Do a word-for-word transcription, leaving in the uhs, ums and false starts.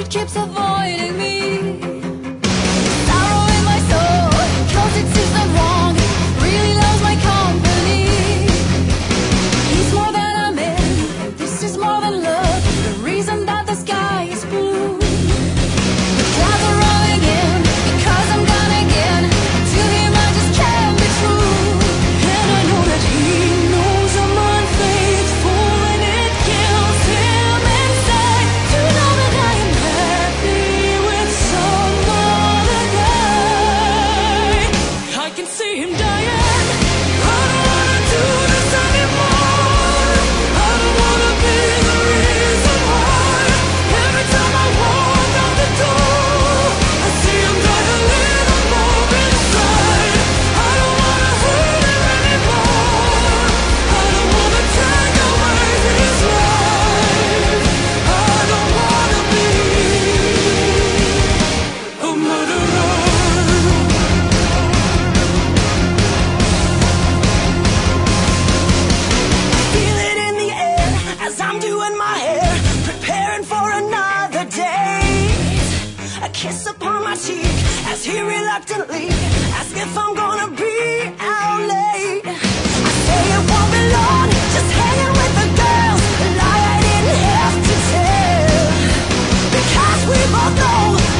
it keeps avoiding me. Sorrow in my soul, cause it seems I'm wrong. Really loves my company. He's more than a man, and this is more than love. The reason that the sky is blue. The clouds are rolling in, because I'm gone again. To him I just can't be true. And I know that he knows I'm unfaithful, and it kills him inside to know that I am happy with some other guy. I can see him dying. I don't wanna do this anymore. I don't wanna be the reason why. Every time I walk out the door, I see him die a little more inside. I don't wanna hurt him anymore. I don't wanna take away his life. I don't wanna be a murderer. Feel it in the air as I'm doing my hair, preparing for another day. A kiss upon my cheek as he reluctantly asks if I'm gonna be out late. I say it won't be long, just hanging with the girls, a lie I didn't have to tell. Because we both know